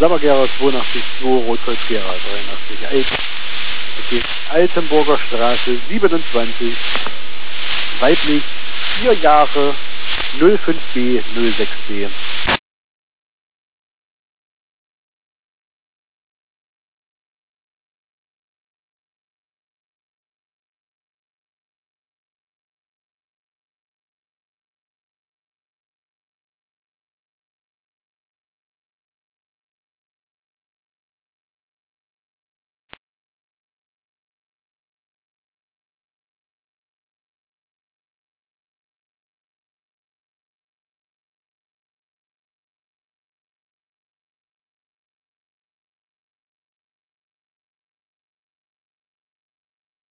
Sommergera 82, Rotkreuz-Gera 83, okay. Altenburger Straße 27, weiblich, 4 Jahre, 05B, 06B.